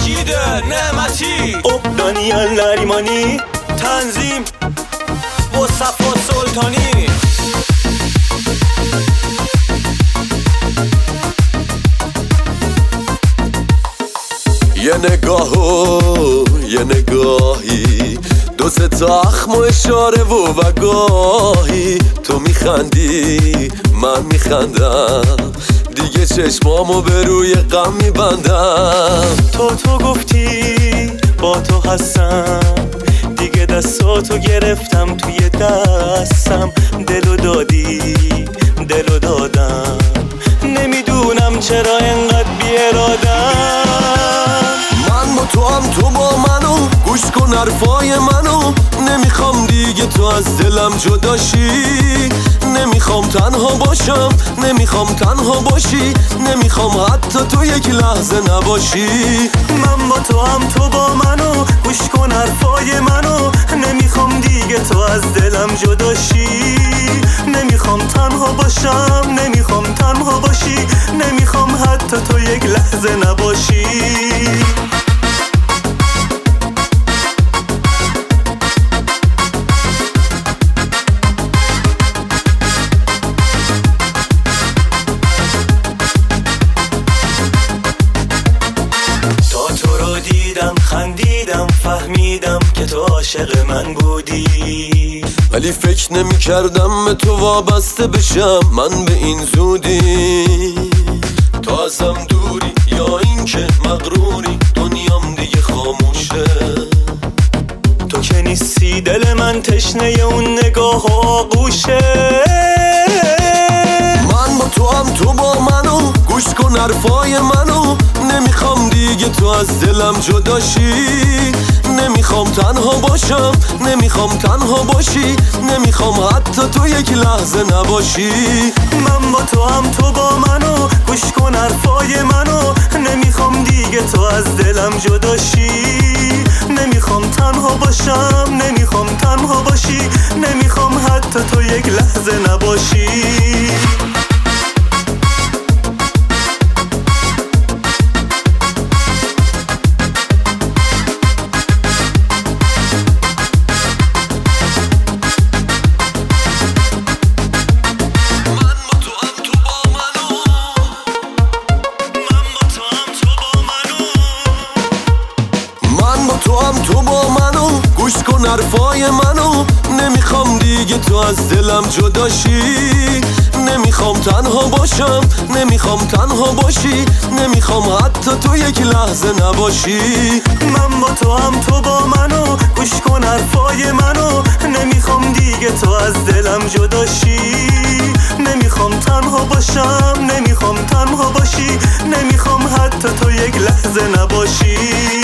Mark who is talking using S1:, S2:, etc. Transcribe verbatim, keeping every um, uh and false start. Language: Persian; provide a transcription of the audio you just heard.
S1: مجید نعمتی،
S2: دانیال نریمانی،
S1: تنظیم مصطفی سلطانی.
S3: یه نگاه و یه نگاهی، دو سه تا اخم و اشاره و وگاهی، تو میخندی من میخندم، دیگه چشمامو به روی غم میبندم.
S2: تو تو گفتی با تو هستم، دیگه دستاتو گرفتم توی دستم، دلو دادی دلو دادم، نمیدونم چرا انقدر بیارادم.
S3: من با تو هم تو با منو، گوش کن حرفای منو، نمیخوام دیگه تو از دلم جداشی، نمیخوام تنها باشم، نمیخوام تنها باشی، نمیخوام حتی تو یک لحظه نباشی.
S2: من با تو هم تو با منو، گوش کن حرفای منو، نمیخوام دیگه تو از دلم جداشی، نمیخوام تنها باشم، نمیخوام تنها باشی، نمیخوام حتی تو یک لحظه نباشی. خندیدم فهمیدم که تو عاشق من بودی،
S3: ولی فکر نمی کردم به تو وابسته بشم من به این زودی. تو ازم دوری یا این که مغروری، دنیام دیگه خاموشه.
S2: تو که نیستی دل من تشنه اون نگاه و آغوشه.
S3: من با تو هم تو با منو، گوش کن حرفای منو، نمیخوام دیگه تو از دلم جداشی، نمیخوام تنها باشم، نمیخوام تنها باشی، نمیخوام حتی تو یک لحظه نباشی.
S2: من با تو هم تو با منو، گوش کن حرفای منو، نمیخوام دیگه تو از دلم جداشی، نمیخوام تنها باشم، نمیخوام تنها باشی، نمیخوام حتی تو یک لحظه نباشی.
S3: تو هم تو با منو، گوش کن حرفای منو، نمیخوام دیگه تو از دلم جداشی، نمیخوام تنها باشم، نمیخوام تنها باشی، نمیخوام حتی تو یک لحظه نباشی.
S2: من با تو هم تو با منو، گوش کن حرفای منو، نمیخوام دیگه تو از دلم جداشی، نمیخوام تنها باشم، نمیخوام تنها باشی، نمیخوام حتی تو یک لحظه نباشی.